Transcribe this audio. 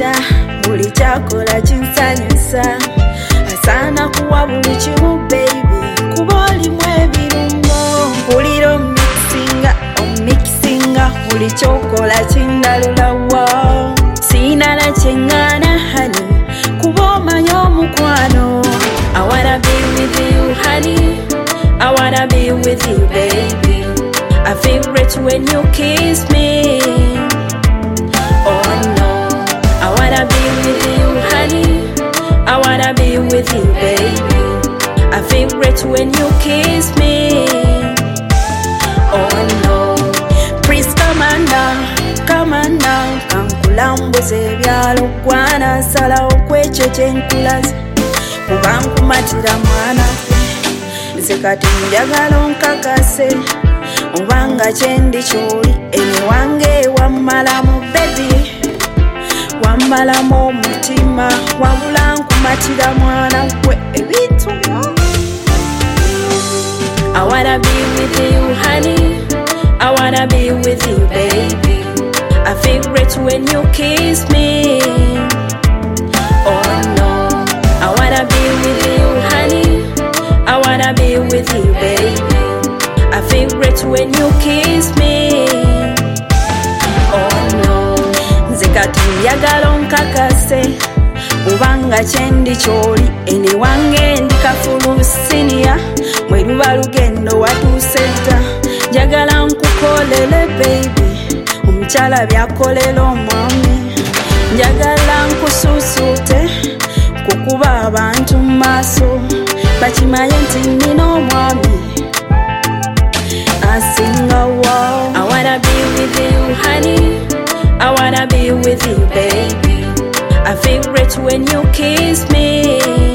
nkwata buli kyakola kinsanyusa asaana kuwa buli kimu baby kuba olimu ebirungo mpulira omikisinga buli kyokola kindalulawa siina na kyeŋŋaana hani kuba omanyi omukwano I wanna be with you honey I wanna be with you baby I feel rich when you kiss me oh no I wanna be with you honey I wanna be with you baby I feel rich when you kiss me oh no please come on now kankulambuze ebyalo gwana salawo kwekyo kyenkulaze kuba nkumatira mwana nze kati njagala onkakase obanga kyendi kyoli ewange wammala mu bedi wammalamu omutima wabula nkumatira mwana gwe ebintu I wanna be with you honey I wanna be with you baby I feel rich when you kiss me oh no I wanna be with you honey I wanna be with you baby I feel rich when you kiss me oh no nze kati njagala onkakase obanga kyendi kyoli ene wange ndi kafulu siniya mwe luba lugendo watuuse dda njagala nkukolere baby omukyala byakolera omwami njagala nkususuute kukuba abantu mu maaso bakimanye nti nnina omwami asingawo I wanna be with you honey I wanna be with you baby I feel rich when you kiss me